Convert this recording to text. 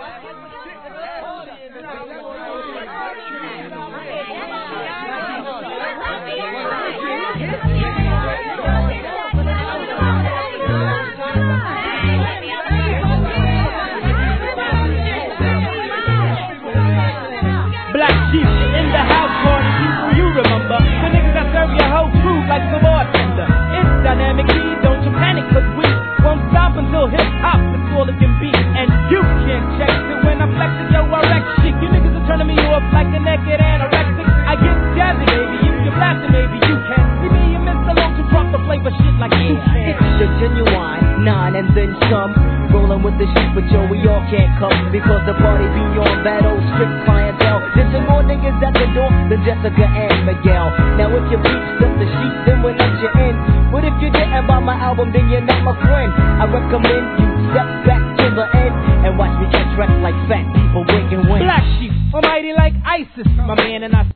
Black sheep in the house party, people you remember. The niggas that serve your whole crew like the bartender. It's dynamic E, don't you panic, cause we won't stop until hip-hop is all it can be. And you can't check it when I'm flexing, yo, I wreck shit. You niggas are turning me off like a naked anorexic. I get jazzy, baby, if you're blasting, maybe you can. See me and Mr. Long to drop the flavor shit like you can. It's the genuine, 9 and then some. Rolling with the sheep, but yo, we all can't come because the party be on that old strict clientele. There's some more niggas at the door than Jessica and Miguel. Now if you reach just the sheep, then we'll let you in. But if you didn't buy my album, then you're not my friend. I recommend you step back to the end and watch me catch wreck like fat people breaking wind. Black sheep, almighty like ISIS, my man, and I